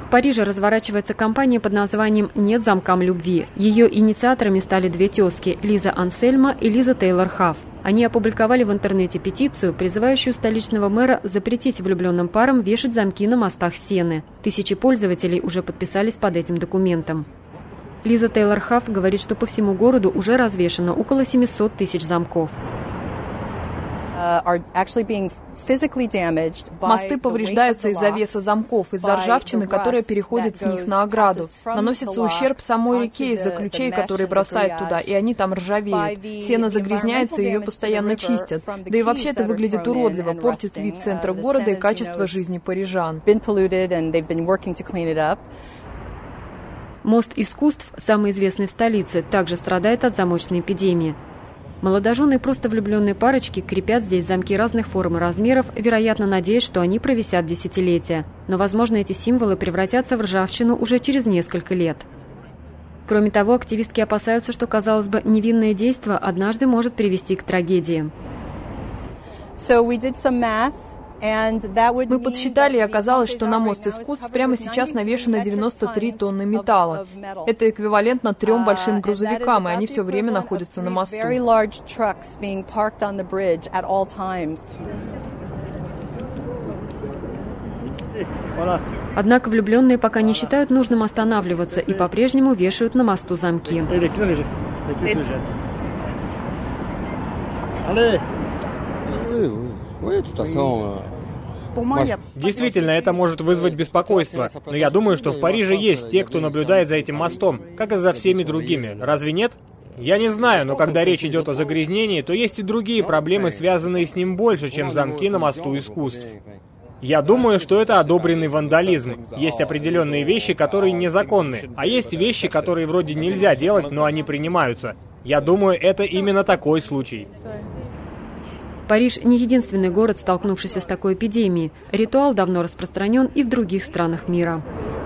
В Париже разворачивается кампания под названием «Нет замкам любви». Ее инициаторами стали две тезки – Лиза Ансельма и Лиза Тейлор Хафф. Они опубликовали в интернете петицию, призывающую столичного мэра запретить влюбленным парам вешать замки на мостах Сены. Тысячи пользователей уже подписались под этим документом. Лиза Тейлор Хафф говорит, что по всему городу уже развешено около 700 тысяч замков. Мосты повреждаются из-за веса замков, из-за ржавчины, которая переходит с них на ограду. Наносится ущерб самой реке из-за ключей, которые бросают туда, и они там ржавеют. Сена загрязняется, и ее постоянно чистят. Да и вообще это выглядит уродливо, портит вид центра города и качество жизни парижан. Мост искусств, самый известный в столице, также страдает от замочной эпидемии. Молодожены и просто влюбленные парочки крепят здесь замки разных форм и размеров, вероятно, надеясь, что они провисят десятилетия. Но, возможно, эти символы превратятся в ржавчину уже через несколько лет. Кроме того, активистки опасаются, что, казалось бы, невинное действо однажды может привести к трагедии. Мы подсчитали, и оказалось, что на мост искусств прямо сейчас навешано 93 тонны металла. Это эквивалентно 3 большим грузовикам, и они все время находятся на мосту. Однако влюбленные пока не считают нужным останавливаться и по-прежнему вешают на мосту замки. Действительно, это может вызвать беспокойство. Но я думаю, что в Париже есть те, кто наблюдает за этим мостом, как и за всеми другими. Разве нет? Я не знаю, но когда речь идет о загрязнении, то есть и другие проблемы, связанные с ним больше, чем замки на мосту искусств. Я думаю, что это одобренный вандализм. Есть определенные вещи, которые незаконны, а есть вещи, которые вроде нельзя делать, но они принимаются. Я думаю, это именно такой случай. Париж не единственный город, столкнувшийся с такой эпидемией. Ритуал давно распространен и в других странах мира.